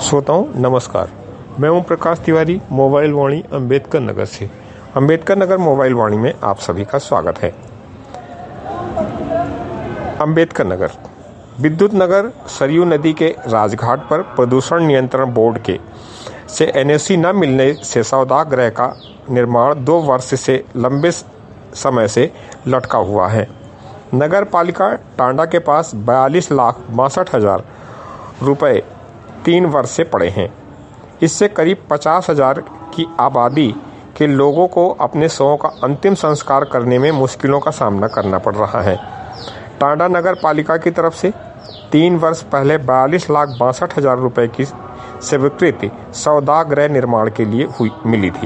श्रोताओं नमस्कार। मैं ओम प्रकाश तिवारी मोबाइल वाणी अंबेडकर नगर से। अंबेडकर नगर मोबाइल वाणी में आप सभी का स्वागत है। अंबेडकर नगर विद्युत नगर सरयू नदी के राजघाट पर प्रदूषण नियंत्रण बोर्ड के से एनओसी न मिलने से सौदागृह का निर्माण 2 वर्ष से लंबे समय से लटका हुआ है। नगर पालिका टांडा के पास 42,62,000 रुपए 3 वर्ष से पड़े हैं। इससे करीब 50,000 की आबादी के लोगों को अपने शवों का अंतिम संस्कार करने में मुश्किलों का सामना करना पड़ रहा है। टांडा नगर पालिका की तरफ से 3 वर्ष पहले 42,62,000 रुपए की स्वीकृति सौदागृह निर्माण के लिए मिली थी।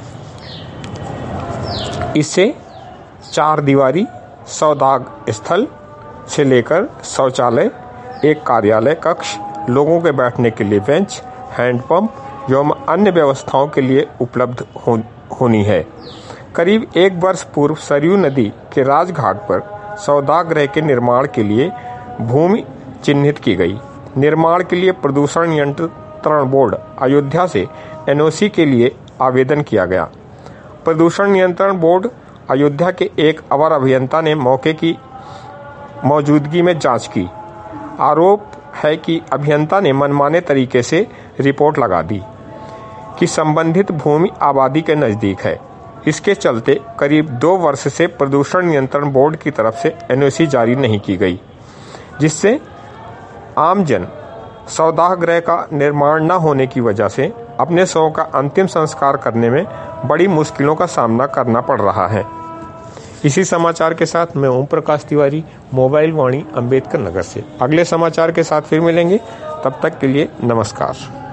इससे 4 दीवारी सौदाग स्थल से लेकर शौचालय, एक कार्यालय कक्ष, लोगों के बैठने के लिए बेंच, हैंडपंप एवं अन्य व्यवस्थाओं के लिए उपलब्ध होनी है। करीब 1 वर्ष पूर्व सरयू नदी के राजघाट पर सौदागृह के निर्माण के लिए भूमि चिन्हित की गई। निर्माण के लिए प्रदूषण नियंत्रण बोर्ड अयोध्या से एनओसी के लिए आवेदन किया गया। प्रदूषण नियंत्रण बोर्ड अयोध्या के एक अवर अभियंता ने मौके की मौजूदगी में जांच की। आरोप है कि अभियंता ने मनमाने तरीके से रिपोर्ट लगा दी कि संबंधित भूमि आबादी के नजदीक है। इसके चलते करीब 2 वर्ष से प्रदूषण नियंत्रण बोर्ड की तरफ से एनओसी जारी नहीं की गई, जिससे आमजन सौदागृह का निर्माण न होने की वजह से अपने शवों का अंतिम संस्कार करने में बड़ी मुश्किलों का सामना करना पड़ रहा है। इसी समाचार के साथ मैं ओम प्रकाश तिवारी मोबाइल वाणी अंबेडकर नगर से। अगले समाचार के साथ फिर मिलेंगे, तब तक के लिए नमस्कार।